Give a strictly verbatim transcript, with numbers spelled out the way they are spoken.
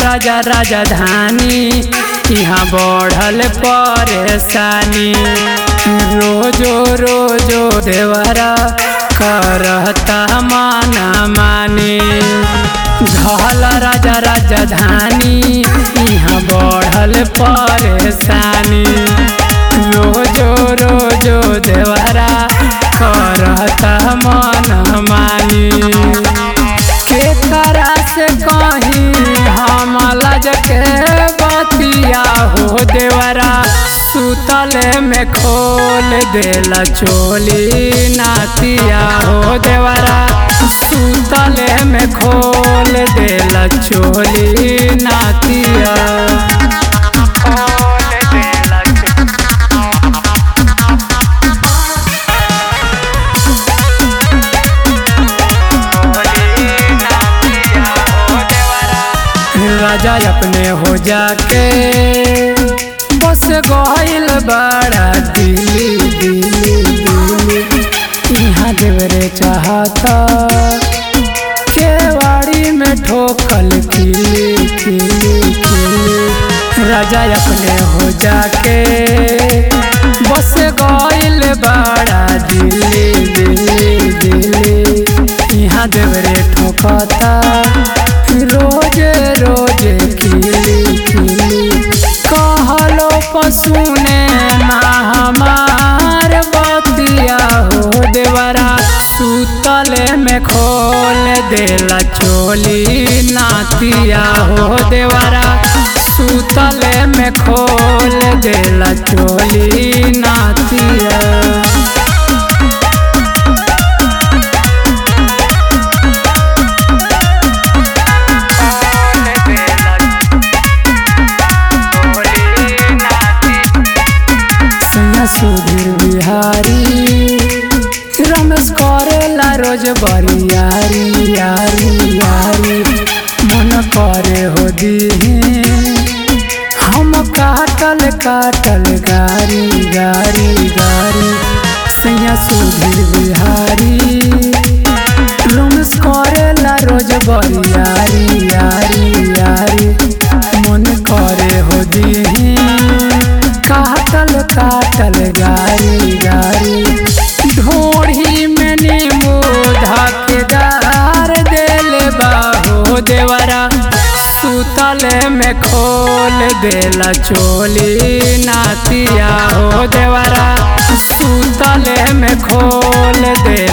राजा राजधानी यहाँ बढ़ल परेशानी। रोजो रोजो देवरा करता माना मानी। धल राजा राजधानी यहाँ बढ़ल परेशानी। रोजो रोजो देवरा करता माना मानी। के करा से कहीं हम लज के बतिया हो देवरा सुतले में खोल देला चोली नातिया हो देवरा सुतले में खोल देला चोली नातिया। राजा अपने हो जाके बस गइल बड़ा दिल्ली दिल्ली दिल्ली। यहाँ देवरे चाहता केवाड़ी में ठोकल किली किली किली। राजा अपने हो जाके बस गइल बड़ा दिल्ली दिल्ली दिल्ली। यहाँ देवरे ठोकता रोज रोज खिली खिली। कहलो पसुने हमार बतिया हो देवरा सुतले में खोल देला चोली नातिया हो देवरा सुतले में खोल देला चोली नातिया। सुधीर बिहारी रमेश करेला रोज बरियारी यारी यारी। मन करे हो दीहे हम काटल काटल गारी गारी गारी। सैया सुधीर बिहारी रमेश करेला रोज बरियारी यारी यारी। मन करे हो दीहे काटल काटल गारी गारी। ढोढ़ी में नींबू धकेदार देले बाहो देवरा सुतले में खोल देला चोली नातिया हो देवरा सुतले में खोल दे